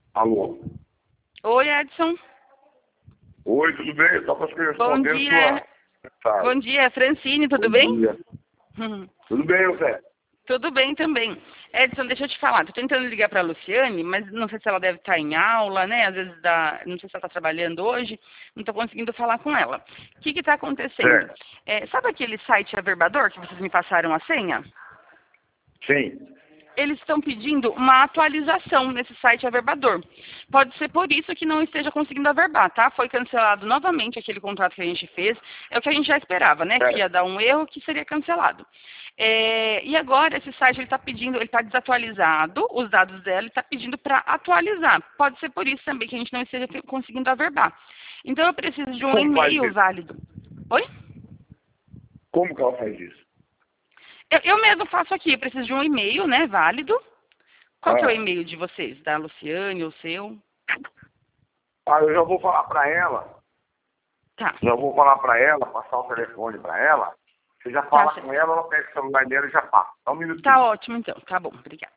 Alô? Oi, Edson. Oi, tudo bem? Só para responder Bom a dia. sua mensagem. Bom dia, Francine, tudo Bom bem? dia. Tudo bem, Zé? Tudo bem também. Edson, deixa eu te falar, tô tentando ligar para a Luciane, mas não sei se ela deve estar em aula, né? Às vezes não sei se ela está trabalhando hoje, não estou conseguindo falar com ela. O que está acontecendo? Certo. Sabe aquele site Averbador que vocês me passaram a senha? Sim. Eles estão pedindo uma atualização nesse site Averbador. Pode ser por isso que não esteja conseguindo averbar, tá? Foi cancelado novamente aquele contrato que a gente fez. É o que a gente já esperava, né? Que Certo. ia dar um erro que seria cancelado. E agora esse site ele está pedindo, ele está desatualizado, os dados dela, ele está pedindo para atualizar. Pode ser por isso também que a gente não esteja conseguindo averbar. Então eu preciso de um Como faz e-mail isso? válido. Oi? Como que ela faz isso? Eu mesmo faço aqui, eu preciso de um e-mail, né, válido. Qual que é o Ah, e-mail de vocês? Da Luciane, o seu? eu já vou falar para ela. Tá, Já vou falar para ela, passar o telefone para ela. Você já tá fala certo. com ela pega o celular dela e já passa. Só um minutinho. Tá ótimo então, tá bom, obrigada.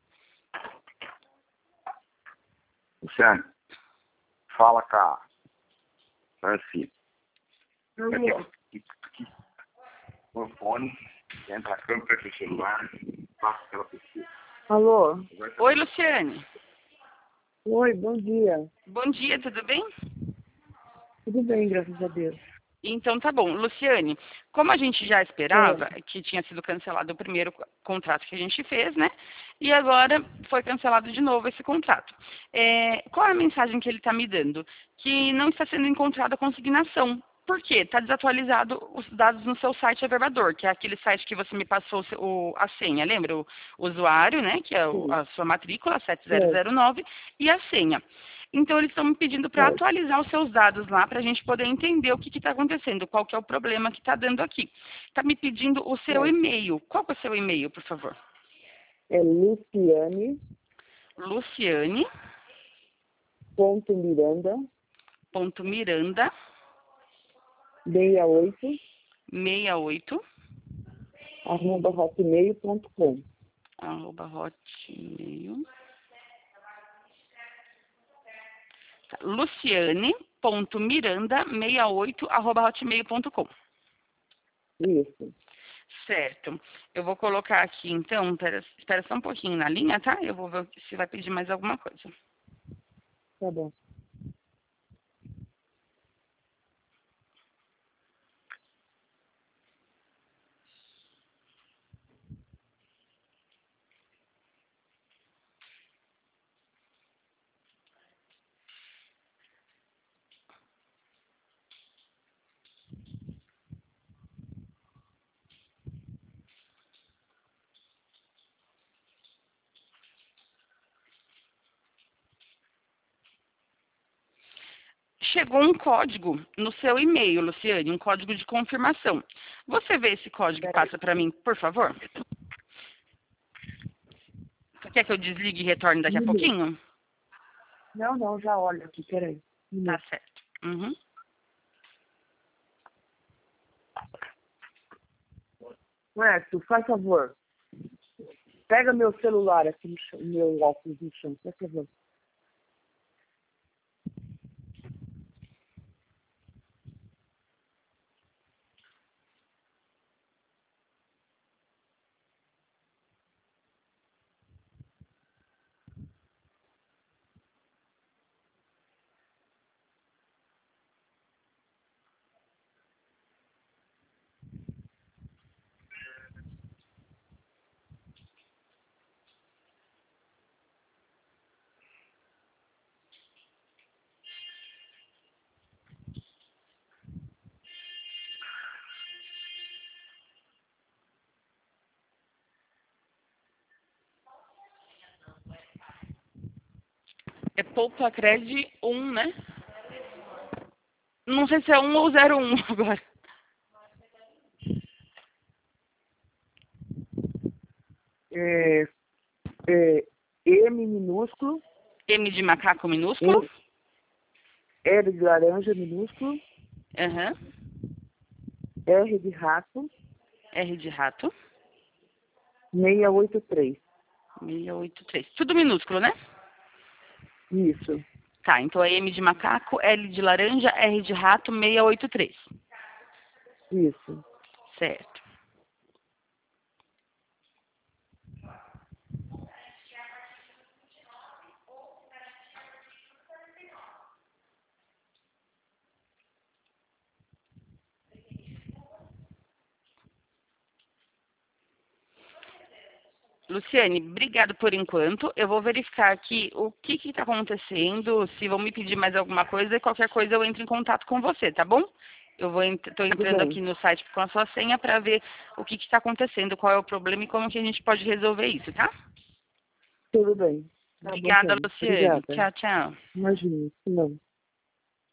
Luciane, fala com a Francine. Aqui, o fone, entra a câmera, pega o celular, passa pela pessoa. Alô? Oi, Luciane. Oi, bom dia. Bom dia, tudo bem? Tudo bem, graças a Deus. Então tá bom. Luciane, como a gente já esperava que tinha sido cancelado o primeiro contrato que a gente fez, né? E agora foi cancelado de novo esse contrato. Qual é a mensagem que ele está me dando? Que não está sendo encontrada a consignação. Por quê? Está desatualizado os dados no seu site Averbador, que é aquele site que você me passou a senha, lembra? O usuário, né? Que é Sim, a sua matrícula, certo, 7009, e a senha. Então, eles estão me pedindo para certo. atualizar os seus dados lá, para a gente poder entender o que está acontecendo, qual que é o problema que está dando aqui. Está me pedindo o seu certo. e-mail. Qual que é o seu e-mail, por favor? É Luciane ponto Miranda Luciane.miranda68 @hotmail.com. @hotmail. Tá, Luciane.miranda68 @hotmail.com. Isso, Certo. Eu vou colocar aqui, então, espera só um pouquinho na linha, tá? Eu vou ver se vai pedir mais alguma coisa. tá bom. Chegou um código no seu e-mail, Luciane, um código de confirmação. Você vê esse código e passa para mim, por favor? Quer que eu desligue e retorne daqui a pouquinho? Não, já olho aqui, peraí. Tá certo. Uhum. Edson, faz favor. Pega meu celular aqui no chão, meu óculos no chão, faz favor. É Poupa Cred 1, né? Não sei se é 1 ou 01 agora. É, é M minúsculo, M de macaco minúsculo. L de laranja minúsculo, Aham. R de rato, R de rato. 683. 683. Tudo minúsculo, né? Isso. Tá, então é M de macaco, L de laranja, R de rato, 683. Isso. Certo. Luciane, obrigado por enquanto. Eu vou verificar aqui o que está acontecendo, se vão me pedir mais alguma coisa, e qualquer coisa eu entro em contato com você, tá bom? Estou entrando bem. aqui no site com a sua senha para ver o que está acontecendo, qual é o problema e como que a gente pode resolver isso, tá? Tudo bem. Tá bom, Obrigada, então. Luciane. Obrigada. Tchau, tchau. Imagina, não.